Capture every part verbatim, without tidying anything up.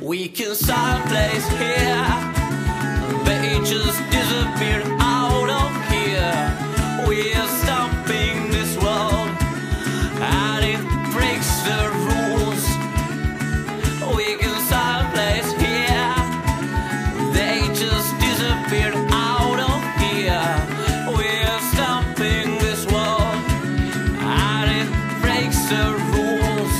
We can start a place here. They just disappeared out of here. We're stomping this world, and it breaks the rules. We can start a place here. They just disappeared out of here. We're stomping this world, and it breaks the rules.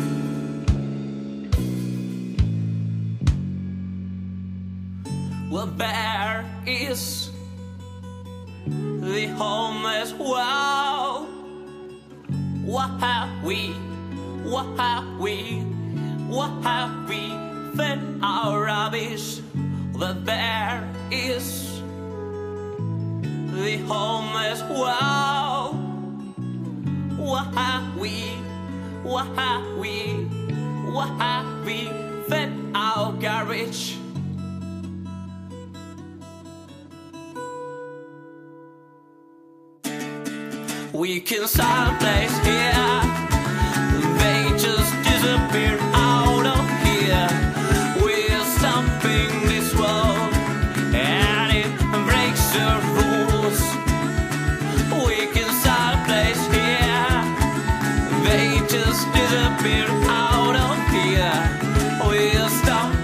Well, there is the homeless world. What have we, what have we, what have we fed our rubbish? Well, there is the homeless world. What have we, what have we, what have we fed our garbage? We can start a place here. They just disappeared out of here. We're stomping this world, and it breaks the rules. We can start a place here. They just disappeared out of here. We're stomping